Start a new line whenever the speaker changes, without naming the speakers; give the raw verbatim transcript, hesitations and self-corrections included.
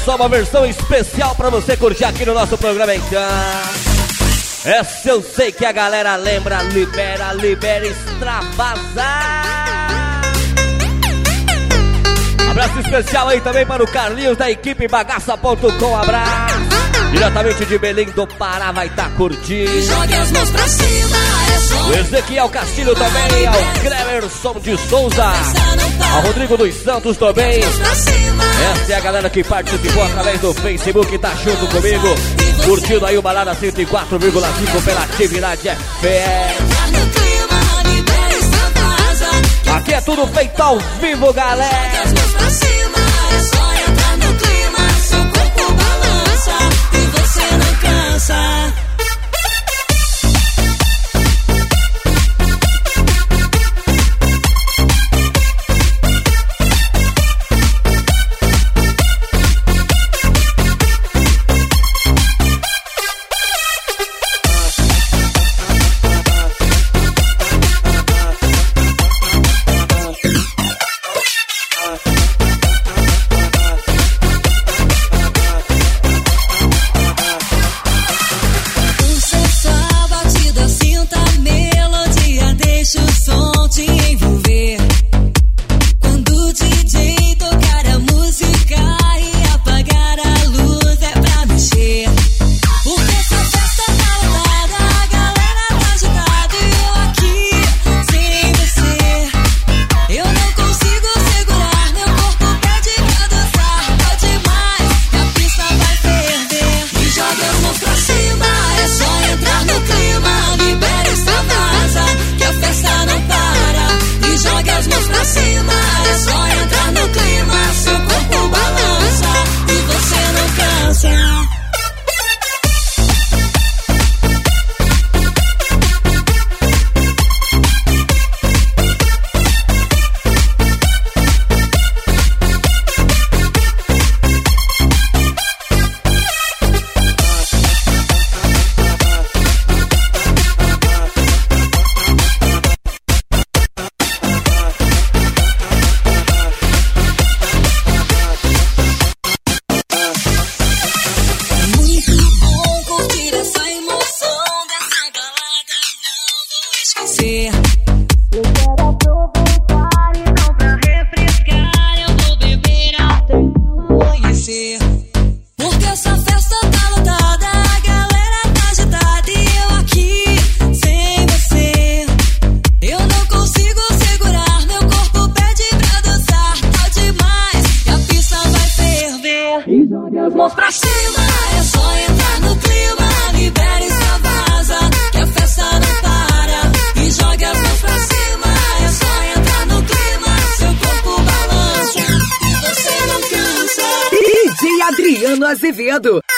só uma versão especial pra você curtir aqui no nosso programa, então. Essa eu sei que a galera lembra. Libera, libera, extravasar. Abraço especial aí também para o Carlinhos da equipe bagaça ponto com. Abraço. Diretamente de Belém do Pará, vai estar tá curtindo.
Jogue as mãos pra cima, é só.
O Ezequiel Castilho também, ao Cleverson de Souza, ao Rodrigo dos Santos também. Essa é a galera que participou através do Facebook, tá junto comigo, curtindo aí o Balada cento e quatro vírgula cinco pela atividade F M. Aqui é tudo feito ao vivo, galera.
Você não cansa.
Azevedo.